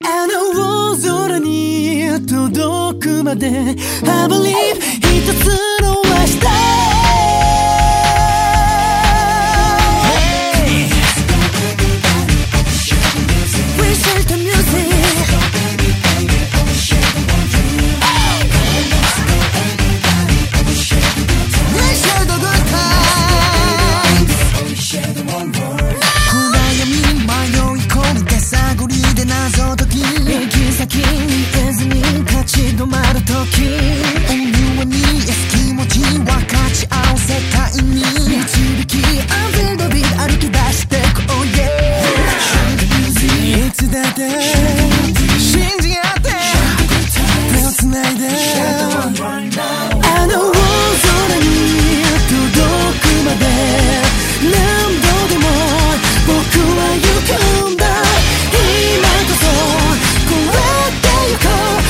あの大空に届くまで I believe 一つの明日止まるとき思いに気持ち分かち合う世界に導き Until the beat 歩き出してこう Yeah いつだって信じ合って手をつないであの大空に届くまで何度でも僕は行くんだ今こそ超えてゆこう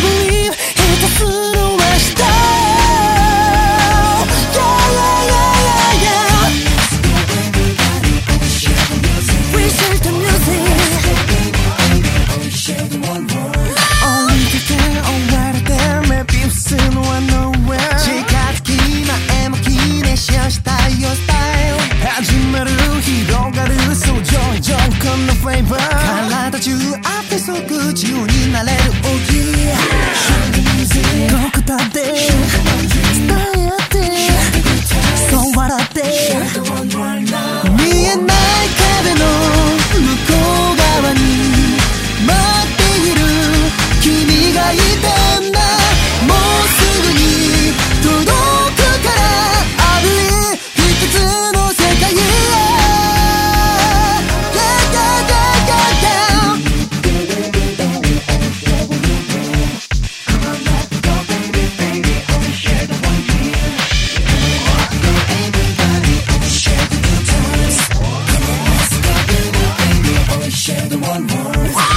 体中あって即自由になれる Oh yeah どこだって伝え合ってそう笑って見えない壁の向こう側に待っている君がいてんだもうすぐに届くから I believe 一つの世界へShare the one more.